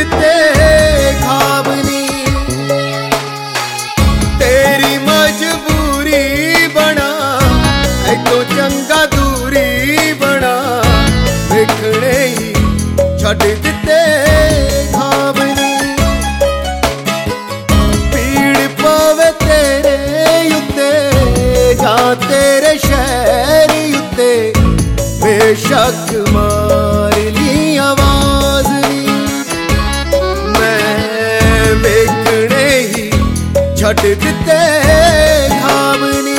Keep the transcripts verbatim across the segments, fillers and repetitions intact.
उत्ते खाबनी तेरी मजबूरी बना ऐतो चंगा दूरी बना वेखणे ही छड्ड दिते खाबनी पीड़ पवे तेरे उत्ते जा तेरे शहर उत्ते बेशक मार ली आवाज नी मैं वेखणे ही छड्ड दिते खाबनी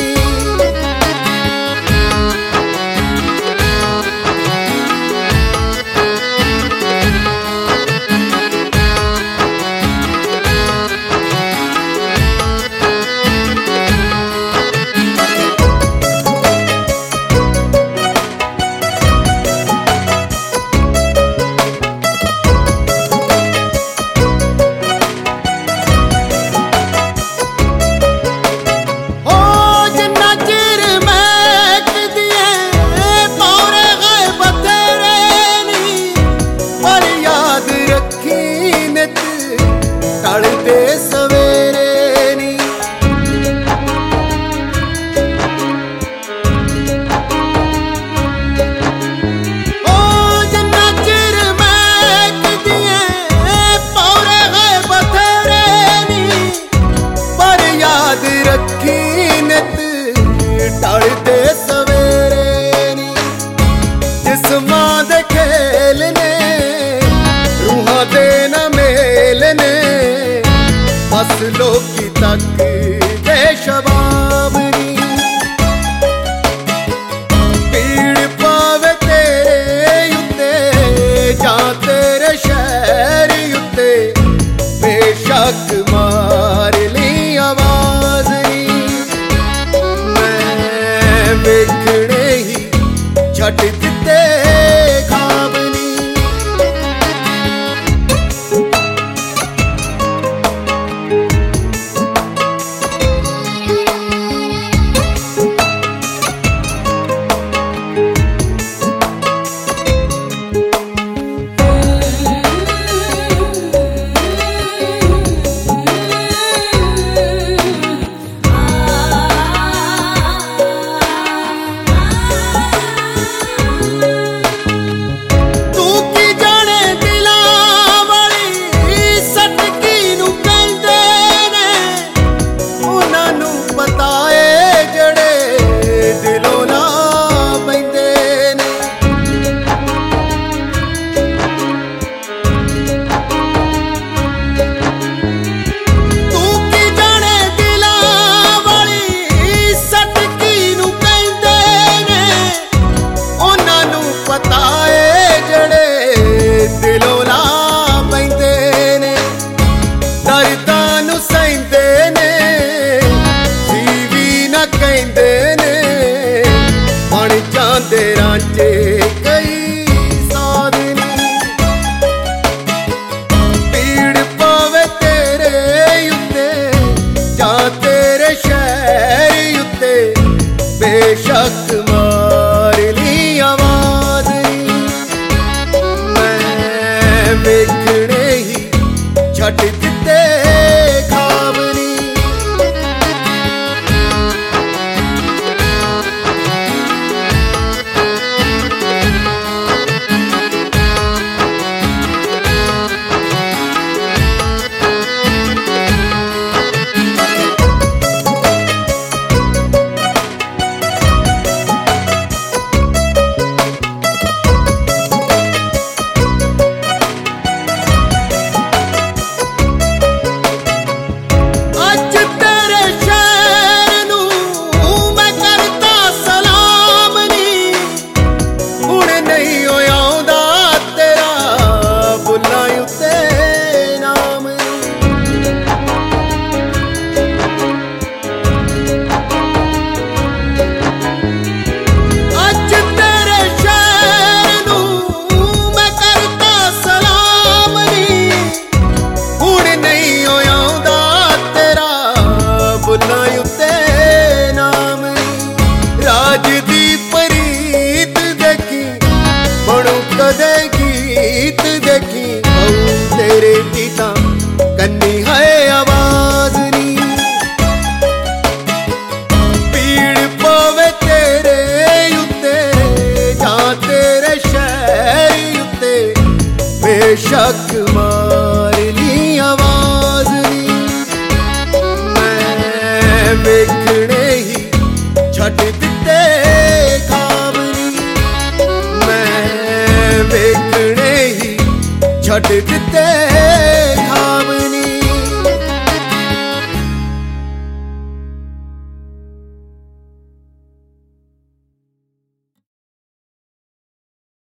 टलदे सवेरे नी ओ जिन्ना चिर महकदियां पौरे गए बथेरे नी पर याद रखी नित टलदे सवेरे नी जिस्मां दे खेल ने रूहां दे ना मेल ने बस लोकी तक दे शबाब नी पीड़ पावे तेरे उत्ते जा तेरे शहर उत्ते बेशक मार ली आवाज नी मैं वेखणे ही छड्ड दिते खाबनी रांचे कई साधनी पीड़ पावे तेरे उत्ते जा तेरे शहर उत्ते बेशक मार ली आवाज मैं वेखणे ही छड्ड दिते खाबनी ਵੇਖਣੇ ਹੀ ਛੱਡ ਦਿੱਤੇ ਖਾਬ ਨੀ, ਮੈਂ ਵੇਖਣੇ ਹੀ ਛੱਡ ਦਿੱਤੇ